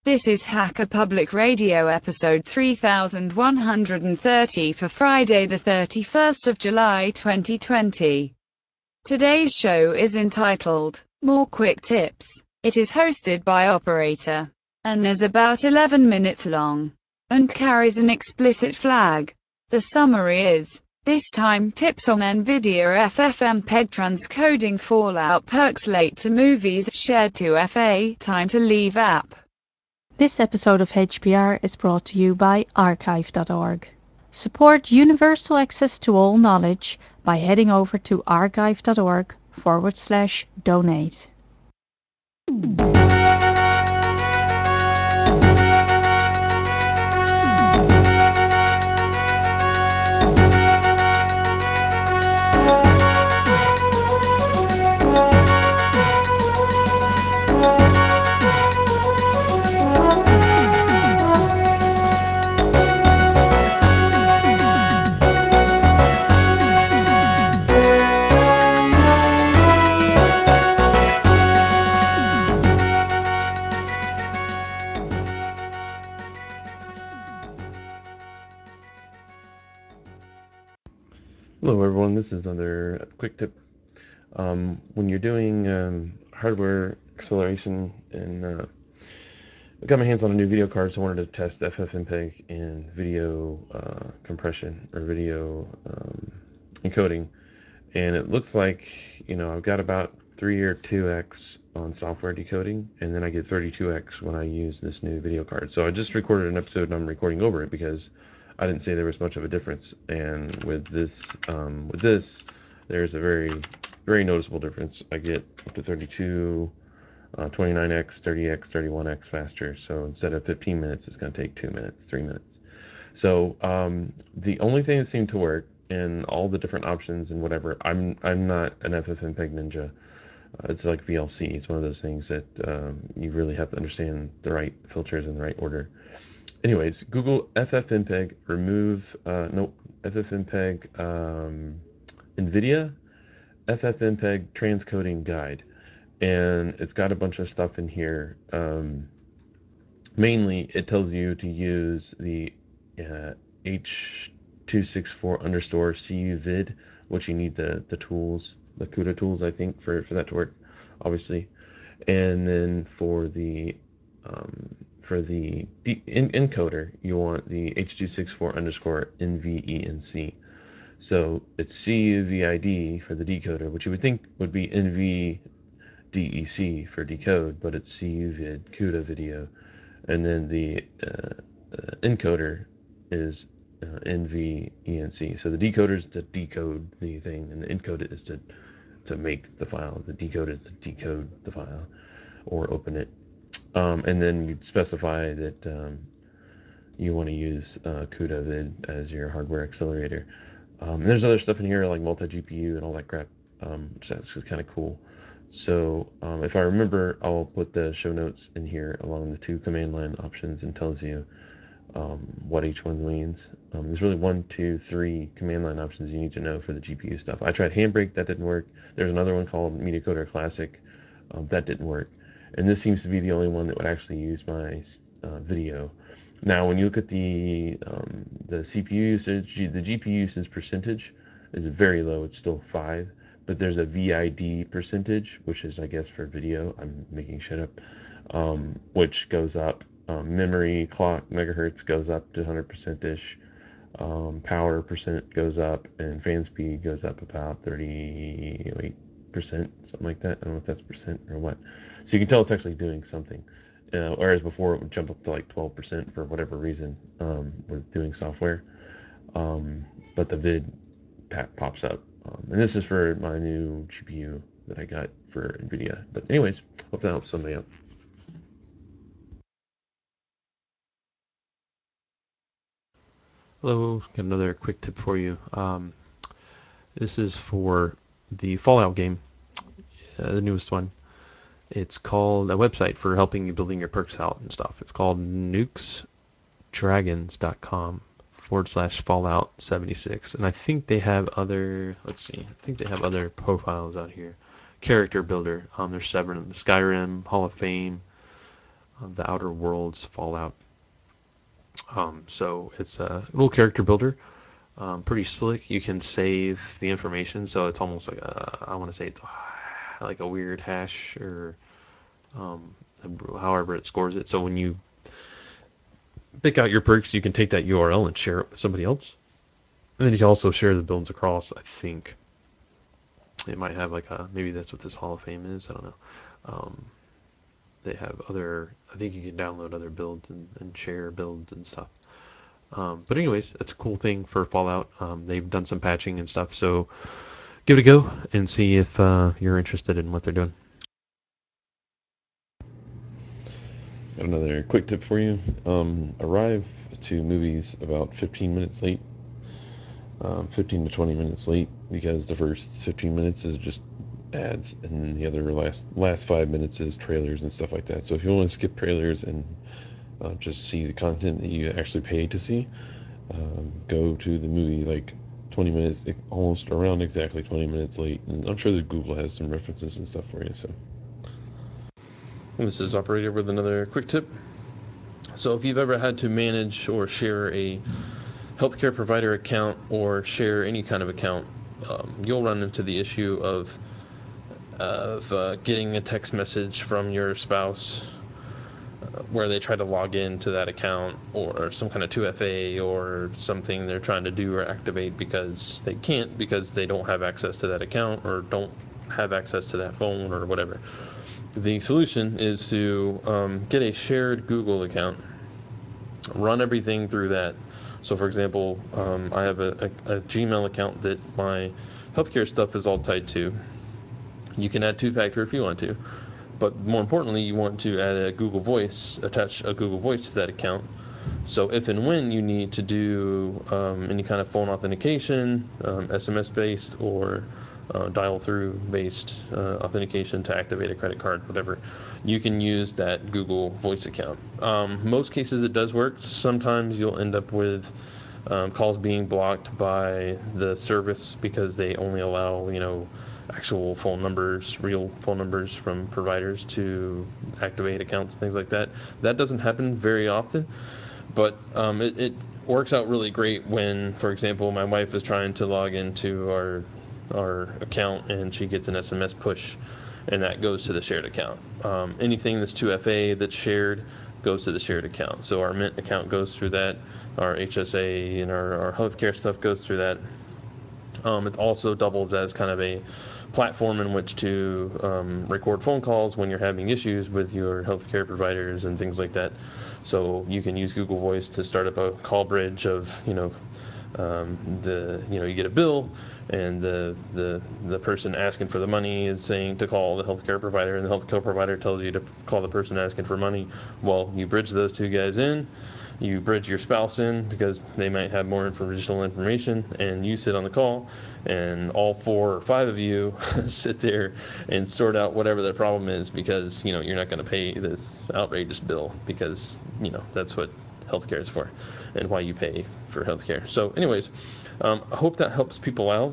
This is Hacker Public Radio episode 3130 for Friday the 31st of July 2020. Today's show is entitled, More Quick Tips. It is hosted by Operator, and is about 11 minutes long, and carries an explicit flag. The summary is, this time tips on NVIDIA FFmpeg transcoding Fallout perks late to movies, shared to FA, time to leave app. This episode of HPR is brought to you by archive.org. Support universal access to all knowledge by heading over to archive.org/donate. Hello everyone, this is another quick tip. When you're doing hardware acceleration, and I got my hands on a new video card, so I wanted to test FFmpeg in video compression or video encoding, and it looks like, I've got about 3 or 2x on software decoding, and then I get 32x when I use this new video card. So I just recorded an episode and I'm recording over it because I didn't say there was much of a difference. And with this, there's a very, very noticeable difference. I get up to 32, 29x, 30x, 31x faster. So instead of 15 minutes, it's going to take 2 minutes, 3 minutes. So the only thing that seemed to work in all the different options and whatever, I'm not an FFmpeg ninja. It's like VLC. It's one of those things that you really have to understand the right filters in the right order. Anyways, Google FFmpeg FFmpeg NVIDIA FFmpeg transcoding guide, and it's got a bunch of stuff in here. Mainly, it tells you to use the H264 underscore CUVID, which you need the tools, the CUDA tools, I think, for that to work, obviously. And then for the encoder, you want the H264 underscore NVENC. So it's CUVID for the decoder, which you would think would be NVDEC for decode, but it's CUVID, CUDA video. And then the encoder is NVENC. So the decoder is to decode the thing, and the encode is to make the file. The decode is to decode the file or open it. And then you specify that you want to use CUDA vid as your hardware accelerator. And there's other stuff in here like multi-GPU and all that crap, which that's kind of cool. So if I remember, I'll put the show notes in here along the 2 command line options, and tells you what each one means. There's really 1, 2, 3 command line options you need to know for the GPU stuff. I tried Handbrake, that didn't work. There's another one called MediaCoder Classic, that didn't work. And this seems to be the only one that would actually use my video. Now, when you look at the CPU usage, the GPU usage percentage is very low. It's still 5, but there's a VID percentage, which is, I guess, for video. I'm making shit up, which goes up. Memory clock megahertz goes up to 100%ish. Power percent goes up, and fan speed goes up about 38%, something like that. I don't know if that's percent or what. So you can tell it's actually doing something. Whereas before it would jump up to like 12% for whatever reason with doing software. But the vid pops up. And this is for my new GPU that I got for NVIDIA. But anyways, hope that helps somebody out. Hello, got another quick tip for you. This is for the Fallout game, the newest one. It's called a website for helping you building your perks out and stuff. It's called nukesdragons.com/Fallout 76. And I think they have other, I think they have other profiles out here. Character builder, there's seven: Skyrim, Hall of Fame, the Outer Worlds Fallout. So it's a little character builder, pretty slick. You can save the information, so it's almost like I want to say it's like a weird hash or however it scores it. So when you pick out your perks, you can take that URL and share it with somebody else. And then you can also share the builds across. I think it might have like maybe that's what this Hall of Fame is. I don't know. They have other. I think you can download other builds and share builds and stuff. But anyways, that's a cool thing for Fallout. They've done some patching and stuff, so give it a go and see if you're interested in what they're doing. Got another quick tip for you. Arrive to movies about 15 minutes late, 15 to 20 minutes late, because the first 15 minutes is just ads, and then the other last 5 minutes is trailers and stuff like that. So if you want to skip trailers and just see the content that you actually paid to see, go to the movie like 20 minutes, almost around exactly 20 minutes late. And I'm sure that Google has some references and stuff for you. So this is Operator with another quick tip. So if you've ever had to manage or share a healthcare provider account or share any kind of account, you'll run into the issue of getting a text message from your spouse where they try to log into that account, or some kind of 2FA or something they're trying to do or activate because they can't, because they don't have access to that account or don't have access to that phone or whatever. The solution is to get a shared Google account, run everything through that. So for example, I have a Gmail account that my healthcare stuff is all tied to. You can add two-factor if you want to, but more importantly, you want to add a Google Voice, attach a Google Voice to that account. So if and when you need to do any kind of phone authentication, SMS based or dial through based authentication to activate a credit card, whatever, you can use that Google Voice account. Most cases it does work. Sometimes you'll end up with calls being blocked by the service because they only allow, actual phone numbers, real phone numbers from providers to activate accounts, things like that. That doesn't happen very often, but it works out really great when, for example, my wife is trying to log into our account and she gets an SMS push, and that goes to the shared account. Anything that's 2FA that's shared goes to the shared account. So our Mint account goes through that, our HSA and our healthcare stuff goes through that. It also doubles as kind of a platform in which to record phone calls when you're having issues with your healthcare providers and things like that. So you can use Google Voice to start up a call bridge of, you get a bill, and the person asking for the money is saying to call the healthcare provider, and the healthcare provider tells you to call the person asking for money. Well, you bridge those two guys in. You bridge your spouse in because they might have more additional information, and you sit on the call, and all 4 or 5 of you sit there and sort out whatever the problem is, because you're not going to pay this outrageous bill, because that's what healthcare is for and why you pay for healthcare. So anyways, I hope that helps people out.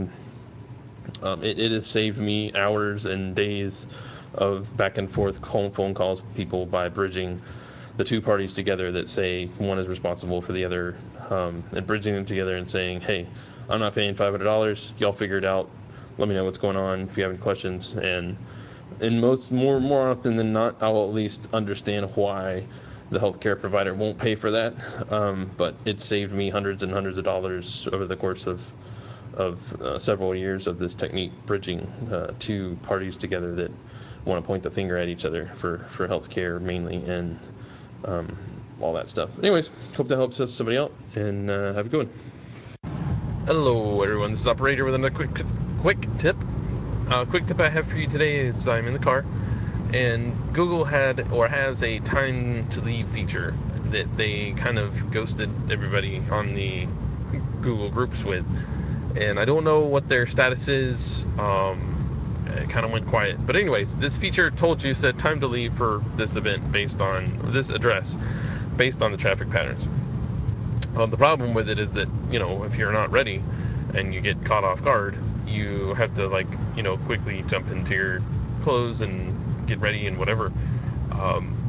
It has saved me hours and days of back and forth phone calls with people by bridging the two parties together that say one is responsible for the other, and bridging them together and saying, hey, I'm not paying $500, y'all figure it out, let me know what's going on if you have any questions. And more often than not, I'll at least understand why the healthcare provider won't pay for that. But it saved me hundreds and hundreds of dollars over the course of several years of this technique, bridging two parties together that want to point the finger at each other for healthcare mainly, and all that stuff. Anyways, hope that helps us somebody out, and have a good one. Hello, everyone. This is Operator with another quick tip. Quick tip I have for you today is I'm in the car, and Google has a time to leave feature that they kind of ghosted everybody on the Google groups with, and I don't know what their status is. It kind of went quiet, but anyways, this feature told you, said time to leave for this event based on this address, based on the traffic patterns. The problem with it is that if you're not ready and you get caught off guard, you have to quickly jump into your clothes and get ready and whatever.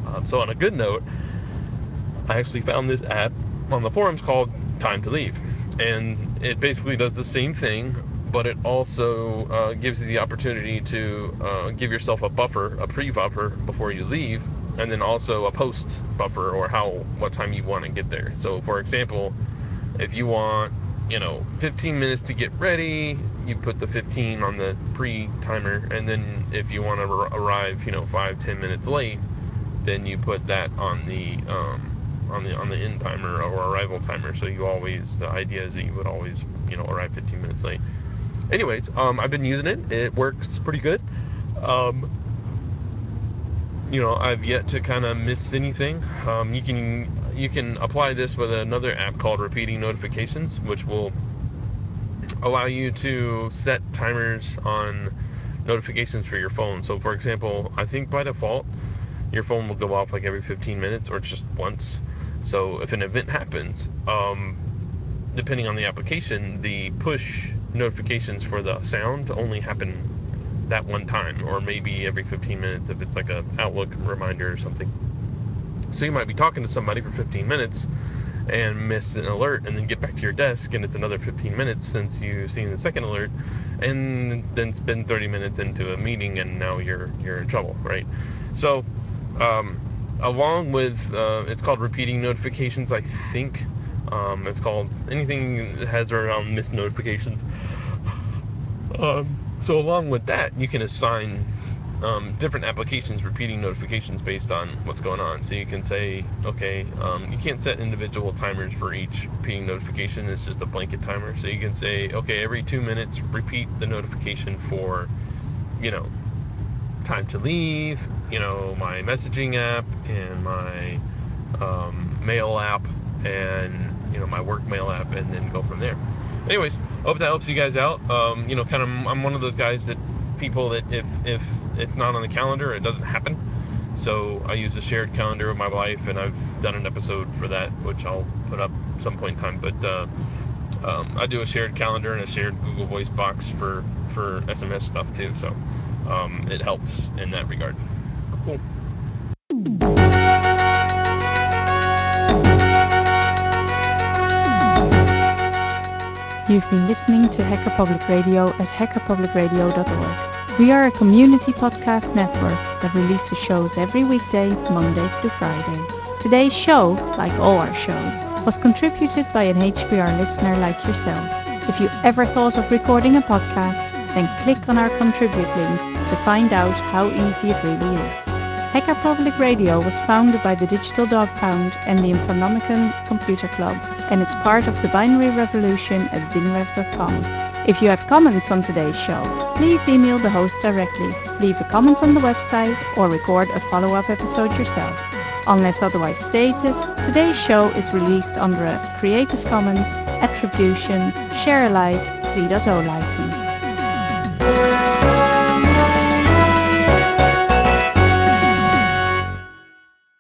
So on a good note, I actually found this app on the forums called Time to Leave, and it basically does the same thing, but it also gives you the opportunity to give yourself a buffer, a pre-buffer before you leave, and then also a post buffer, or what time you want to get there. So for example, if you want 15 minutes to get ready, you put the 15 on the pre-timer, and then if you want to arrive 5-10 minutes late, then you put that on the end timer or arrival timer. So the idea is that you would always arrive 15 minutes late. Anyways, I've been using it. It works pretty good. I've yet to kind of miss anything. You can apply this with another app called Repeating Notifications, which will allow you to set timers on notifications for your phone. So for example, I think by default your phone will go off like every 15 minutes or just once. So if an event happens, depending on the application, the push notifications for the sound only happen that one time, or maybe every 15 minutes if it's like a Outlook reminder or something. So you might be talking to somebody for 15 minutes and miss an alert, and then get back to your desk and it's another 15 minutes since you've seen the second alert, and then spend 30 minutes into a meeting, and now you're in trouble, right? So along with it's called Repeating Notifications, I think. It's called anything that has around missed notifications. So along with that, you can assign different applications repeating notifications based on what's going on. So you can say, okay, you can't set individual timers for each repeating notification. It's just a blanket timer. So you can say, okay, every 2 minutes, repeat the notification for, Time to Leave, my messaging app, and my mail app, and my work mail app, and then go from there. Anyways, hope that helps you guys out. I'm one of those guys that people that if it's not on the calendar, it doesn't happen. So I use a shared calendar with my wife, and I've done an episode for that, which I'll put up some point in time. But I do a shared calendar and a shared Google Voice box for SMS stuff too. So it helps in that regard. Cool. You've been listening to Hacker Public Radio at hackerpublicradio.org. We are a community podcast network that releases shows every weekday, Monday through Friday. Today's show, like all our shows, was contributed by an HPR listener like yourself. If you ever thought of recording a podcast, then click on our contribute link to find out how easy it really is. Hacker Public Radio was founded by the Digital Dog Pound and the Infonomicon Computer Club, and is part of the binary revolution at binrev.com. If you have comments on today's show, please email the host directly, leave a comment on the website, or record a follow-up episode yourself. Unless otherwise stated, today's show is released under a Creative Commons Attribution Share Alike 3.0 license.